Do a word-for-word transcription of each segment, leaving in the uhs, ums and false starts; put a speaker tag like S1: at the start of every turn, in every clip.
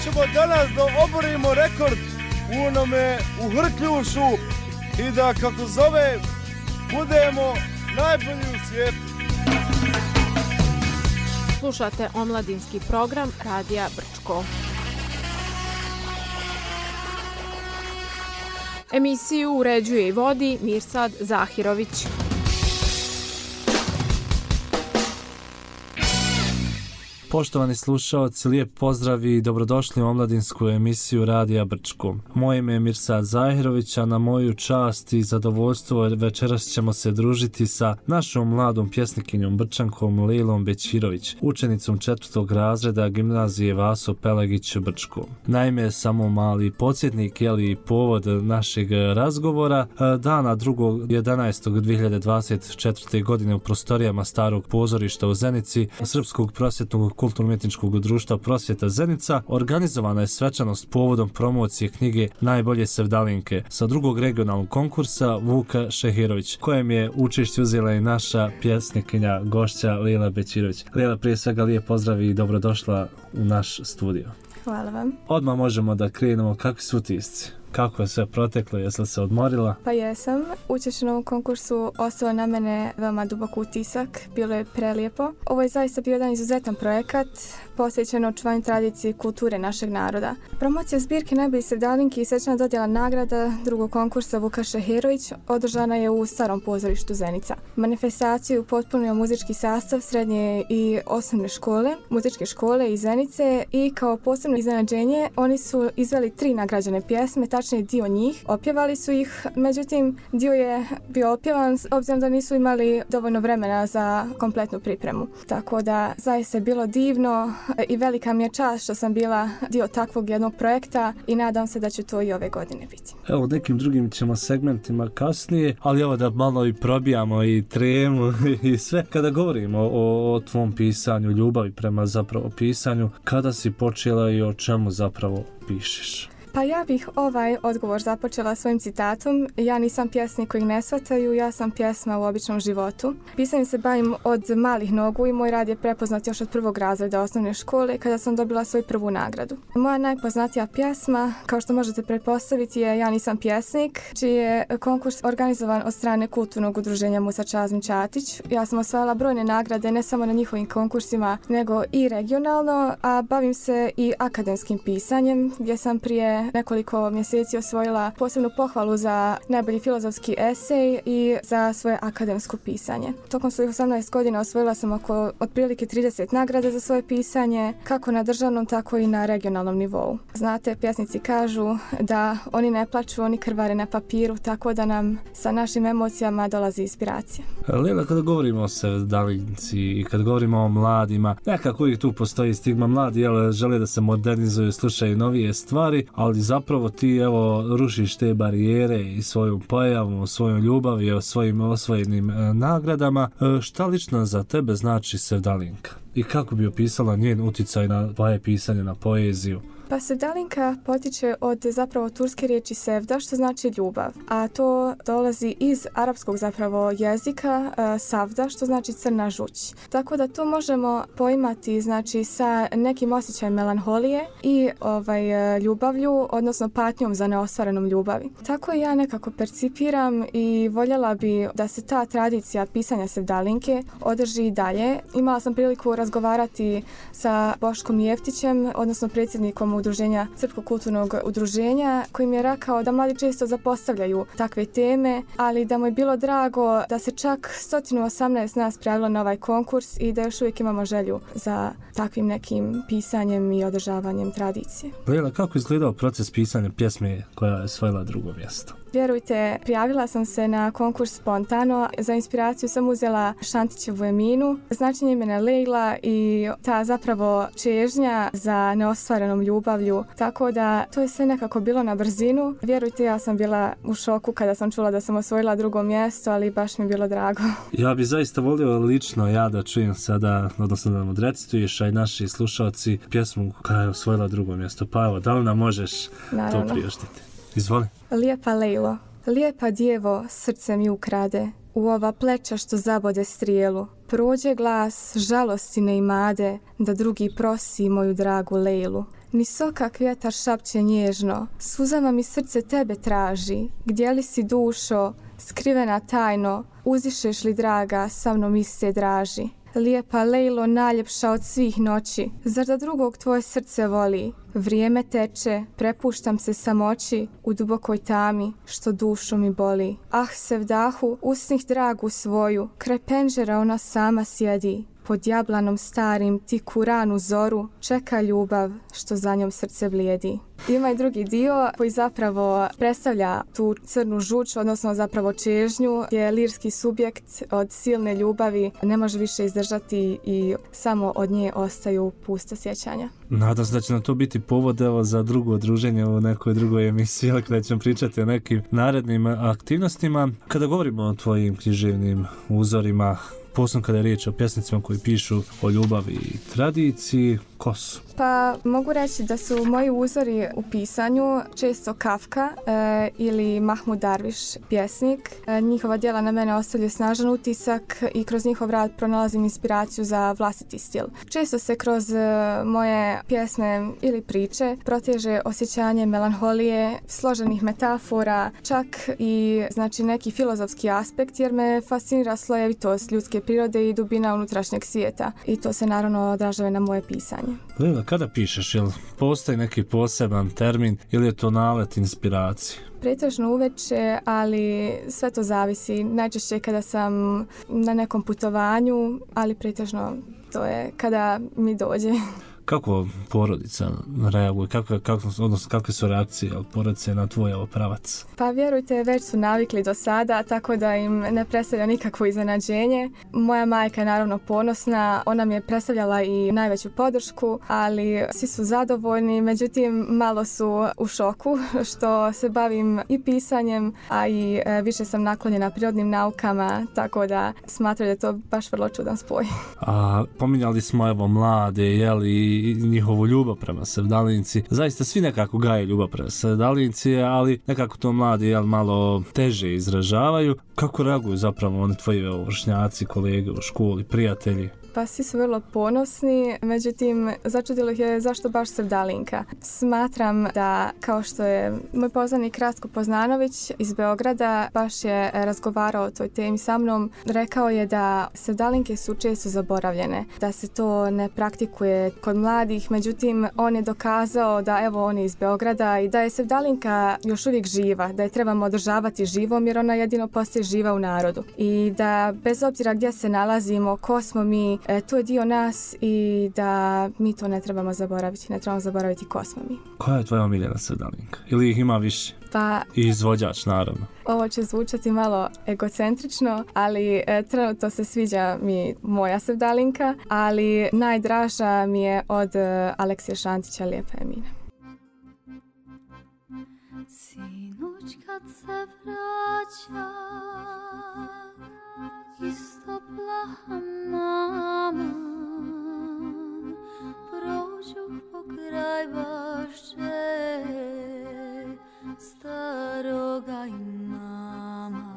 S1: ćemo danas da oborimo rekord u onome u Hrkljušu i da, kako zove, budemo najbolji u svijetu.
S2: Slušate omladinski program Radija Brčko. Emisiju uređuje i vodi Mirsad Zahirović.
S3: Poštovani slušalci, lijep pozdrav i dobrodošli u omladinsku emisiju Radija Brčko. Moje ime je Mirsad Zahirović, a na moju čast i zadovoljstvo večeras ćemo se družiti sa našom mladom pjesnikinjom Brčankom Lejlom Bećirović, učenicom četvrtog razreda gimnazije Vaso Pelegić Brčko. Naime, samo mali podsjetnik, jeli povod našeg razgovora, dana drugog jedanaestog dve hiljade dvadeset četvrte. godine u prostorijama Starog pozorišta u Zenici, Srpskog prosvjetnog kulturno-umjetničkog društva Prosvjeta Zenica, organizovana je svečanost povodom promocije knjige Najbolje sevdalinke sa drugog regionalnog konkursa Vuka Šehirović, kojem je učešće uzela i naša pjesnikinja, gošća Lejla Bećirović. Lejla, prije svega lijep pozdrav i dobrodošla u naš studio.
S4: Hvala vam.
S3: Odmah možemo da krenemo, kakvi su utisci? Kako je sve proteklo, jesi li se odmorila?
S4: Pa jesam. Učešće na ovom konkursu ostavilo na mene veoma dubok utisak. Bilo je prelijepo. Ovo je zaista bio jedan izuzetan projekat posvećen očuvanju tradicije i kulture našeg naroda. Promocija zbirke Najbolje sevdalinke i svečana dodjela nagrada drugog konkursa Vuka Šehirović održana je u Starom pozorištu Zenica. Manifestaciju upotpunio muzički sastav srednje i osnovne škole, muzičke škole iz Zenice i kao posebno iznenađenje oni su izveli tri nagrađene pjesme, tačnije dio njih. Opjevali su ih, međutim dio je bio opjevan obzirom da nisu imali dovoljno vremena za kompletnu pripremu. Tako da zaista je bilo divno i velika mi je čast što sam bila dio takvog jednog projekta i nadam se da ću to i ove godine biti.
S3: Evo, nekim drugim ćemo segmentima kasnije, ali evo da malo i probijamo i tremu i sve. Kada govorimo o, o tvom pisanju, ljubavi prema zapravo pisanju, kada si počela i o čemu zapravo pišeš?
S4: Pa ja bih ovaj odgovor započela svojim citatom. Ja nisam pjesnik kojih ne shvataju, ja sam pjesma u običnom životu. Pisanjem se bavim od malih nogu i moj rad je prepoznat još od prvog razreda osnovne škole kada sam dobila svoju prvu nagradu. Moja najpoznatija pjesma, kao što možete pretpostaviti, je Ja nisam pjesnik, čiji je konkurs organizovan od strane kulturnog udruženja Musa Čazmi Čatić. Ja sam osvojila brojne nagrade ne samo na njihovim konkursima, nego i regionalno, a bavim se i akademskim pisanjem, gdje sam prije nekoliko mjeseci osvojila posebnu pohvalu za najbolji filozofski esej i za svoje akademsko pisanje. Tokom svojih osamnaest godina osvojila sam oko otprilike trideset nagrada za svoje pisanje, kako na državnom, tako i na regionalnom nivou. Znate, pjesnici kažu da oni ne plaču, oni krvare na papiru, tako da nam sa našim emocijama dolazi inspiracija.
S3: Lejla, kada govorimo o sevdalinci i kada govorimo o mladima, nekako uvijek tu postoji stigma, mladi jel, žele da se modernizuju, slušaju novije stvari, ali zapravo ti evo rušiš te barijere i svojom pojavom, svojom ljubavi i svojim osvojenim e, nagradama. E, šta lično za tebe znači sevdalinka? I kako bi opisala njen uticaj na tvoje pisanje, na poeziju?
S4: Pa sevdalinka potiče od zapravo turske riječi sevda, što znači ljubav, a to dolazi iz arapskog zapravo jezika uh, savda, što znači crna žuć. Tako da to možemo poimati znači sa nekim osjećajem melanholije i ovaj ljubavlju, odnosno patnjom za neostvarenom ljubavi. Tako ja nekako percipiram i voljela bi da se ta tradicija pisanja sevdalinke održi i dalje. Imala sam priliku razgovarati sa Boškom Jeftićem, odnosno predsjednikom udruženja Srpskog kulturnog udruženja, koji mi je rekao da mladi često zapostavljaju takve teme, ali da mu je bilo drago da se čak sto osamnaest nas prijavilo na ovaj konkurs i da još uvijek imamo želju za takvim nekim pisanjem i održavanjem tradicije.
S3: Lejla, kako izgledao proces pisanja pjesme koja je osvojila drugo mjesto?
S4: Vjerujte, prijavila sam se na konkurs spontano. Za inspiraciju sam uzela Šantićevu Eminu, značenje imena Lejla i ta zapravo čežnja za neostvarenom ljubavlju. Tako da to je sve nekako bilo na brzinu. Vjerujte, ja sam bila u šoku kada sam čula da sam osvojila drugo mjesto, ali baš mi je bilo drago. Ja
S3: bi zaista volio lično ja da čujem sada, odnosno da nam odrecituješ, a i naši slušalci, pjesmu koja je osvojila drugo mjesto. Pa evo, da li nam možeš
S4: Naravno.
S3: to priuštiti? Izvoli.
S4: Lijepa Lejlo, lijepa djevo, srce mi ukrade. u ova pleća što zabode strijelu. Prođe glas žalosti ne imade, da drugi prosi moju dragu Lejlu. Ni sokak vjetar šapće nježno, suzama mi srce tebe traži. Gdje li si dušo, skrivena tajno, uzišeš li draga, sa mnom iste draži. Lijepa Lejlo, najljepša od svih noći, zar da drugog tvoje srce voli? Vrijeme teče, prepuštam se samoći, u dubokoj tami, što dušu mi boli. Ah, sevdahu, usnih dragu svoju, kraj penžera ona sama sjedi. Pod jablanom starim, tik u ranu zoru, čeka ljubav, što za njom srce blijedi. Ima i drugi dio koji zapravo predstavlja tu crnu žuč, odnosno zapravo čežnju, gdje lirski subjekt od silne ljubavi ne može više izdržati i samo od nje ostaju pusta sjećanja.
S3: Nadam se da će nam to biti povod evo, za drugo druženje u nekoj drugoj emisiji, kada ćemo pričati o nekim narednim aktivnostima. Kada govorimo o tvojim književnim uzorima, posebno kada je riječ o pjesnicima koji pišu o ljubavi i tradiciji, ko su?
S4: Pa mogu reći da su moji uzori u pisanju često Kafka e, ili Mahmud Darviš, pjesnik. E, njihova djela na mene ostavljaju snažan utisak i kroz njihov rad pronalazim inspiraciju za vlastiti stil. Često se kroz e, moje pjesme ili priče proteže osjećanje melanholije, složenih metafora, čak i znači neki filozofski aspekt, jer me fascinira slojevitost ljudske prirode i dubina unutrašnjeg svijeta. I to se naravno odražava na moje pisanje.
S3: Lila, kada pišeš, jel postoji neki poseban termin ili je to nalet inspiracije?
S4: Pretežno uveče, ali sve to zavisi. Najčešće kada sam na nekom putovanju, ali pretežno to je kada mi dođe.
S3: Kako porodica reaguje? Kako, kako, odnosno, kakve su reakcije od porodice na tvoj pravac?
S4: Pa vjerujte, već su navikli do sada, tako da im ne predstavlja nikakvo iznenađenje. Moja majka je naravno ponosna, ona mi je predstavljala i najveću podršku, ali svi su zadovoljni, međutim malo su u šoku što se bavim i pisanjem, a i više sam naklonjena prirodnim naukama, tako da smatram da je to baš vrlo čudan spoj.
S3: A pominjali smo evo mlade, jeli, i njihovu ljubav prema sevdalinci. Zaista svi nekako gaje ljubav prema sevdalinci, ali nekako to mladi jel, malo teže izražavaju. Kako reaguju zapravo oni tvoji vršnjaci, kolege u školi, prijatelji?
S4: Pa svi su vrlo ponosni, međutim začudilo ih je zašto baš sevdalinka. Smatram da, kao što je moj poznanik Rastko Poznanović iz Beograda baš je razgovarao o toj temi sa mnom, rekao je da sevdalinke su često zaboravljene, da se to ne praktikuje kod mladih, međutim on je dokazao da evo on je iz Beograda i da je sevdalinka još uvijek živa, da je trebamo održavati živom jer ona jedino postaje živa u narodu i da bez obzira gdje se nalazimo, ko smo mi, E, to je dio nas i da mi to ne trebamo zaboraviti, ne trebamo zaboraviti ko smo mi.
S3: Koja je tvoja omiljena sevdalinka? Ili ih ima više?
S4: Pa,
S3: i izvođač, naravno.
S4: Ovo će zvučati malo egocentrično, ali e, trenutno se sviđa mi moja sevdalinka, ali najdraža mi je od e, Aleksija Šantića, Lijepa je mina.
S5: Sinoć kad se vraća istopla mama, prođu pokraj bašče staroga imama.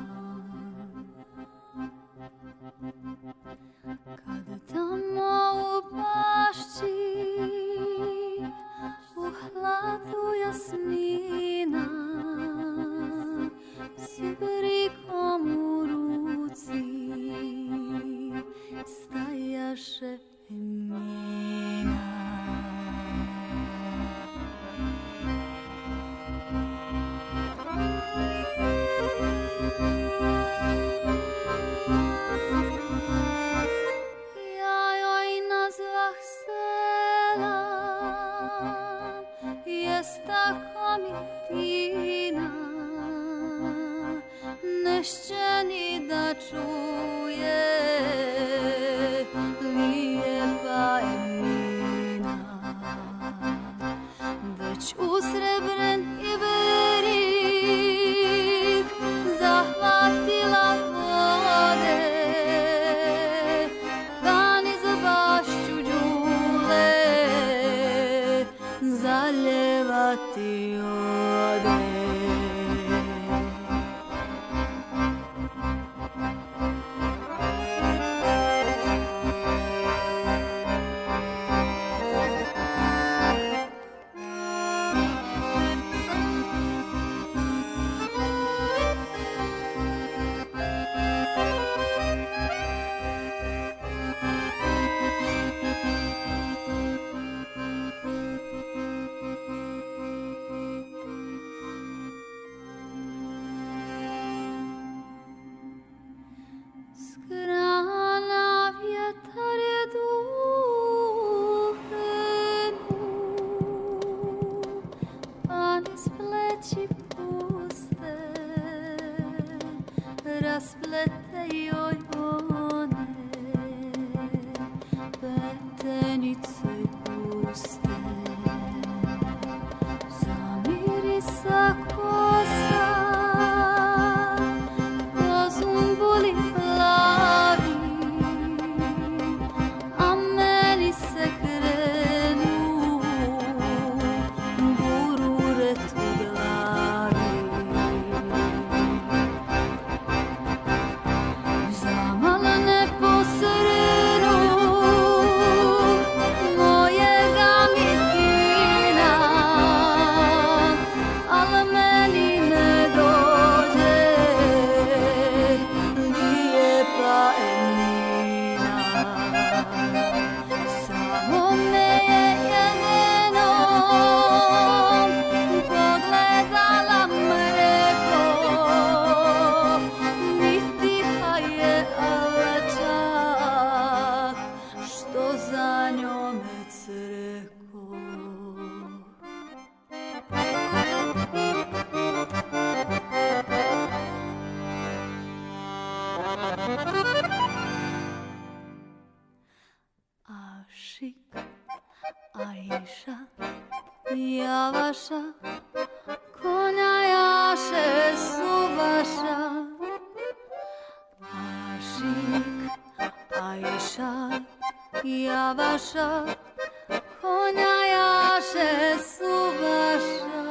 S5: Kad tamo u bašči u hladu jasmina s brikom u ruci stajaše Emina. Ja joj nazvah selam, jest tako mi tina, nešćeni da čuje lijepa Emina. Već usrebren i berik zahvatila vode, pa niz bašću đule zaljevati ode. Ajša, Javaša, konja jaše Subaša. Ašik, Ajša, Javaša, konja jaše Subaša.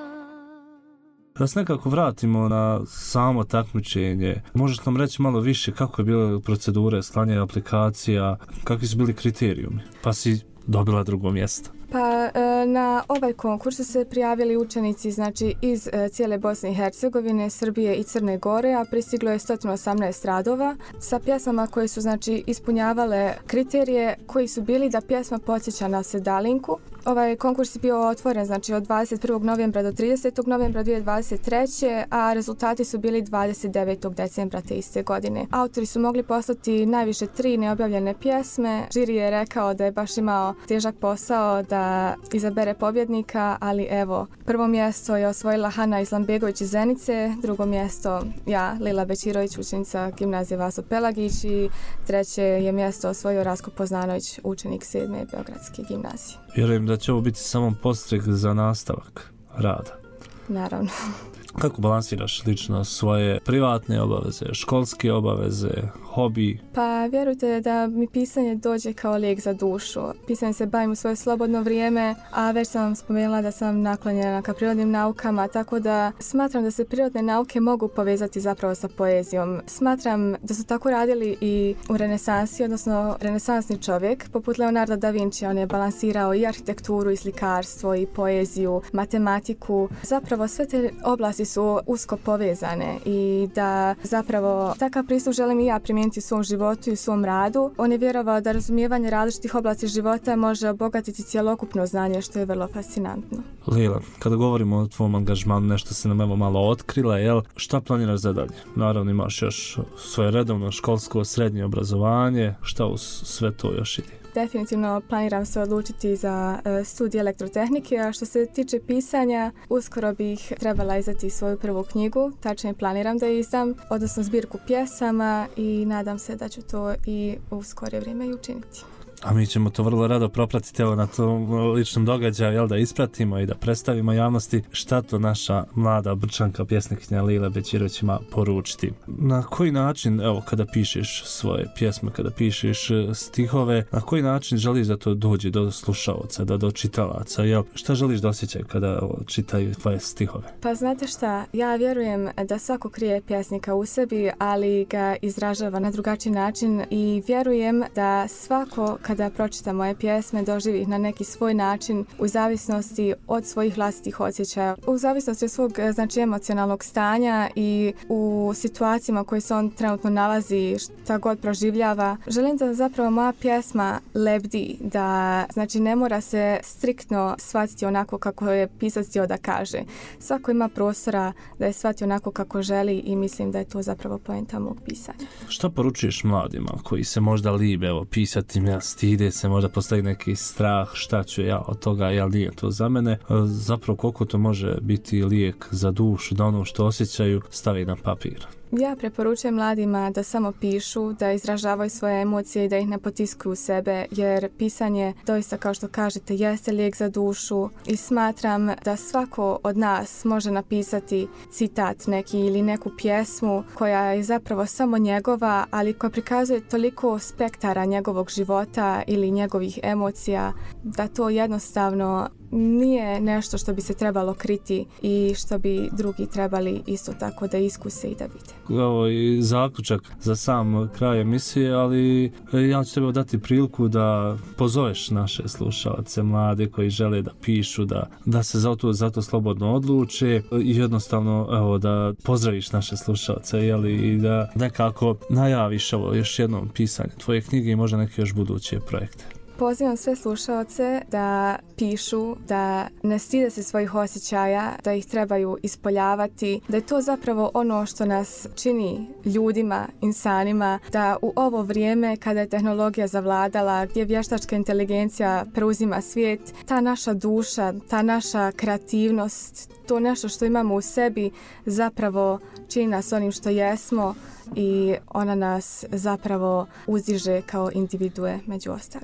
S3: Da se nekako vratimo na samo takmičenje, možeš nam reći malo više kako je bila procedura slanja aplikacija, kakvi su bili kriterijumi, pa si dobila drugo mjesto?
S4: Pa na ovaj konkurs su se prijavili učenici znači iz cijele Bosne i Hercegovine, Srbije i Crne Gore, a pristiglo je sto osamnaest radova sa pjesmama koje su znači ispunjavale kriterije koji su bili da pjesma podsjeća na Sedalinku. Ovaj konkurs je bio otvoren znači od dvadeset prvog novembra do tridesetog novembra dvije tisuće dvadeset treće. a rezultati su bili dvadeset devetog decembra te iste godine. Autori su mogli poslati najviše tri neobjavljene pjesme. Žiri je rekao da je baš imao težak posao da izabere pobjednika, ali evo, prvo mjesto je osvojila Hana Islambegović iz Zenice, drugo mjesto ja, Lila Bećirović, učenica gimnazije Vaso Pelagić, i treće je mjesto osvojio Rasko Poznanović, učenik sedme Beogradske gimnazije.
S3: Vjerujem da će ovo biti samo podstrek za nastavak rada.
S4: Naravno.
S3: Kako balansiraš lično svoje privatne obaveze, školske obaveze, hobi?
S4: Pa vjerujte da mi pisanje dođe kao lijek za dušu. Pisanje se bavim u svoje slobodno vrijeme, a već sam vam spomenula da sam naklonjena ka prirodnim naukama, tako da smatram da se prirodne nauke mogu povezati zapravo sa poezijom. Smatram da su tako radili i u renesansi, odnosno renesansni čovjek, poput Leonarda da Vinci. On je balansirao i arhitekturu, i slikarstvo, i poeziju, matematiku. Zapravo sve te oblasti su usko povezane i da zapravo takav pristup želim i ja primijeniti u svom životu i u svom radu. On je vjerovao da razumijevanje različitih oblasti života može obogatiti cjelokupno znanje, što je vrlo fascinantno.
S3: Lila, kada govorimo o tvom angažmanu, nešto se nam evo malo otkrila, jel? Šta planiraš za dalje? Naravno imaš još svoje redovno školsko srednje obrazovanje, šta uz sve to još ide?
S4: Definitivno planiram se odlučiti za uh, studij elektrotehnike, a što se tiče pisanja, uskoro bih trebala izdati svoju prvu knjigu, tačnije planiram da izdam, odnosno zbirku pjesama, i nadam se da ću to i u skorije vrijeme i učiniti.
S3: A mi ćemo to vrlo rado propratiti evo na tom ličnom događaju, jel, da ispratimo i da predstavimo javnosti šta to naša mlada Brčanka, pjesnikinja Lila Bećirović ima poručiti. Na koji način, evo, kada pišeš svoje pjesme, kada pišeš stihove, na koji način želiš da to dođe do slušalaca, da do čitalaca, jel? Šta želiš da osjećaju kada evo, čitaju tvoje stihove?
S4: Pa znate šta, ja vjerujem da svako krije pjesnika u sebi, ali ga izražava na drugačiji način, i vjerujem da svako kada pročita moje pjesme doživi ih na neki svoj način u zavisnosti od svojih vlastitih osjećaja, u zavisnosti od svog znači emocionalnog stanja i u situacijama koje se on trenutno nalazi, šta god proživljava. Želim da zapravo moja pjesma lebdi, da znači ne mora se striktno shvatiti onako kako je pisac htio da kaže. Svako ima prostora da je shvati onako kako želi, i mislim da je to zapravo poenta mog pisanja.
S3: Šta poručuješ mladima koji se možda libe evo pisati, ja stide se, možda postoji neki strah, šta ću ja od toga, jel nije to za mene? Zapravo koliko to može biti lijek za dušu, da ono što osjećaju stavi na papir?
S4: Ja preporučujem mladima da samo pišu, da izražavaju svoje emocije i da ih ne potiskuju u sebe, jer pisanje doista, kao što kažete, jeste lijek za dušu, i smatram da svako od nas može napisati citat neki ili neku pjesmu koja je zapravo samo njegova, ali koja prikazuje toliko spektara njegovog života ili njegovih emocija, da to jednostavno nije nešto što bi se trebalo kriti i što bi drugi trebali isto tako da iskuse i da vide.
S3: Ovo je zaključak za sam kraj emisije, ali ja ću tebi dati priliku da pozoveš naše slušalce mlade koji žele da pišu, da, da se za to, za to slobodno odluče, i jednostavno evo, da pozdraviš naše slušalce, jeli, i da nekako najaviš ovo još jednom pisanje tvoje knjige i možda neke još buduće projekte.
S4: Pozivam sve slušaoce da pišu, da ne stide se svojih osjećaja, da ih trebaju ispoljavati, da je to zapravo ono što nas čini ljudima, insanima, da u ovo vrijeme kada je tehnologija zavladala, gdje vještačka inteligencija preuzima svijet, ta naša duša, ta naša kreativnost, to nešto što imamo u sebi zapravo čini nas onim što jesmo, i ona nas zapravo uzdiže kao individue među ostalima.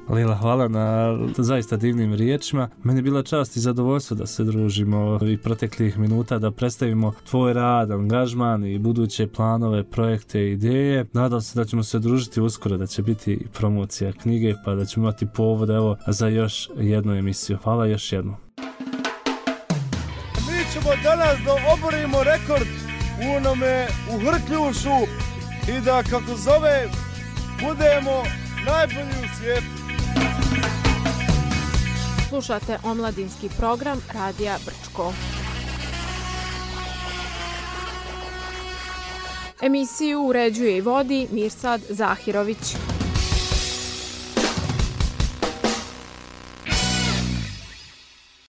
S3: Lila, hvala na zaista divnim riječima. Meni je bila čast i zadovoljstvo da se družimo ovih proteklih minuta, da predstavimo tvoj rad, angažman i buduće planove, projekte i ideje. Nadam se da ćemo se družiti uskoro, da će biti promocija knjige, pa da ćemo imati povod evo za još jednu emisiju. Hvala još jednom.
S1: Mi ćemo danas da oborimo rekord u onome u Hrkljušu i da, kako zove, budemo najbolji u svijetu.
S2: Slušate omladinski program Radija Brčko. Emisiju uređuje i vodi Mirsad Zahirović.